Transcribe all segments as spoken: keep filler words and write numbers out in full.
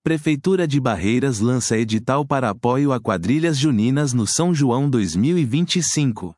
Prefeitura de Barreiras lança edital para apoio a quadrilhas juninas no São João dois mil e vinte e cinco.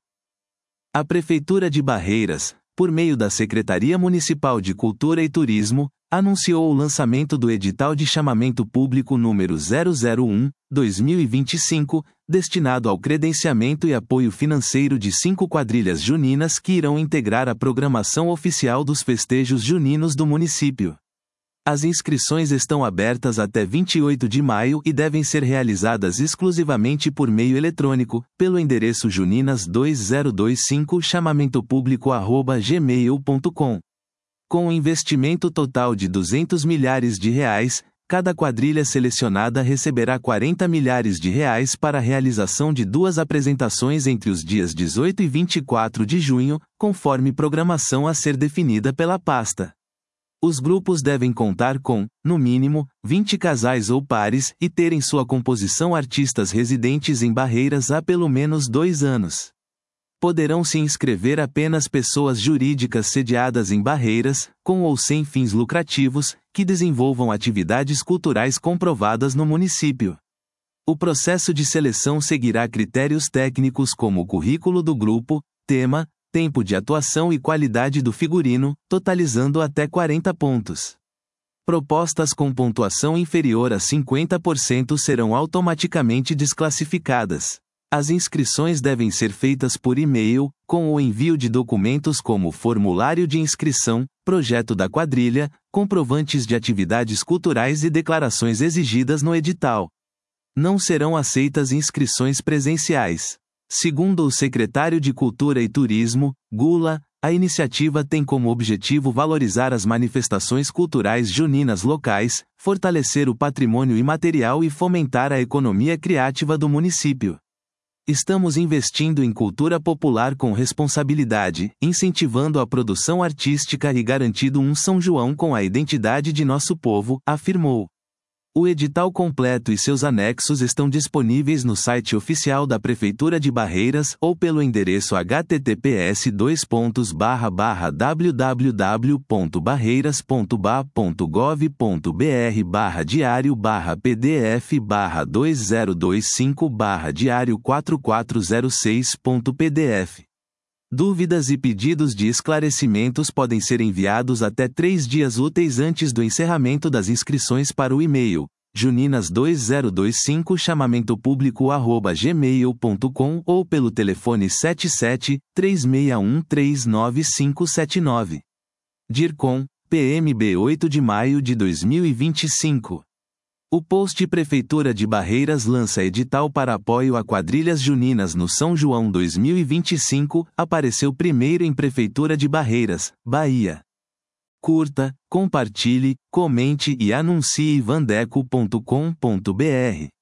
A Prefeitura de Barreiras, por meio da Secretaria Municipal de Cultura e Turismo, anunciou o lançamento do edital de chamamento público número zero zero um, dois mil e vinte e cinco, destinado ao credenciamento e apoio financeiro de cinco quadrilhas juninas que irão integrar a programação oficial dos festejos juninos do município. As inscrições estão abertas até vinte e oito de maio e devem ser realizadas exclusivamente por meio eletrônico, pelo endereço juninas dois zero dois cinco chamamento público arroba gmail ponto com. Com um investimento total de duzentos milhares de reais, cada quadrilha selecionada receberá quarenta milhares de reais para a realização de duas apresentações entre os dias dezoito e vinte e quatro de junho, conforme programação a ser definida pela pasta. Os grupos devem contar com, no mínimo, vinte casais ou pares e ter em sua composição artistas residentes em Barreiras há pelo menos dois anos. Poderão se inscrever apenas pessoas jurídicas sediadas em Barreiras, com ou sem fins lucrativos, que desenvolvam atividades culturais comprovadas no município. O processo de seleção seguirá critérios técnicos como o currículo do grupo, tema, tempo de atuação e qualidade do figurino, totalizando até quarenta pontos. Propostas com pontuação inferior a cinquenta por cento serão automaticamente desclassificadas. As inscrições devem ser feitas por e-mail, com o envio de documentos como formulário de inscrição, projeto da quadrilha, comprovantes de atividades culturais e declarações exigidas no edital. Não serão aceitas inscrições presenciais. Segundo o secretário de Cultura e Turismo, Gula, a iniciativa tem como objetivo valorizar as manifestações culturais juninas locais, fortalecer o patrimônio imaterial e fomentar a economia criativa do município. Estamos investindo em cultura popular com responsabilidade, incentivando a produção artística e garantindo um São João com a identidade de nosso povo, afirmou. O edital completo e seus anexos estão disponíveis no site oficial da Prefeitura de Barreiras ou pelo endereço h t t p s dois pontos barra barra w w w ponto barreiras ponto b a ponto gov ponto b r barra diário barra p d f barra dois zero dois cinco barra diário quatro quatro zero seis ponto p d f. Dúvidas e pedidos de esclarecimentos podem ser enviados até três dias úteis antes do encerramento das inscrições para o e-mail juninas dois zero dois cinco chamamento público arroba gmail ponto com ou pelo telefone sete sete, três seis um três nove cinco sete nove. DIRCOM, P M B oito de maio de dois mil e vinte e cinco. O post Prefeitura de Barreiras lança edital para apoio a quadrilhas juninas no São João dois mil e vinte e cinco, apareceu primeiro em Prefeitura de Barreiras, Bahia. Curta, compartilhe, comente e anuncie vandeco ponto com ponto b r.